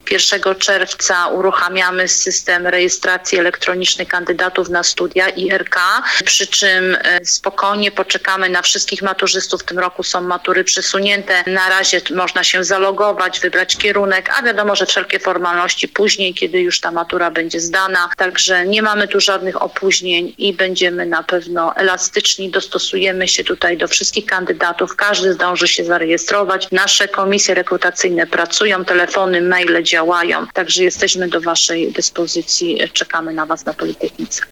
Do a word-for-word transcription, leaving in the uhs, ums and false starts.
pierwszego czerwca uruchamiamy system rejestracji elektronicznej kandydatów na studia I R K, przy czym spokojnie poczekamy na wszystkich maturzystów. W tym roku są matury przesunięte. Na razie można się zalogować, wybrać kierunek, a wiadomo, że wszelkie formalności później, kiedy już ta matura będzie zdana. Także nie mamy tu żadnych opóźnień i będziemy na pewno elastyczni. Dostosujemy się tutaj do wszystkich kandydatów. Każdy zdąży się zarejestrować. Nasze komisje rekrutacyjne pracują, telefony, maile działają. Także jesteśmy do Waszej dyspozycji. Czekamy na Was na Politechnice.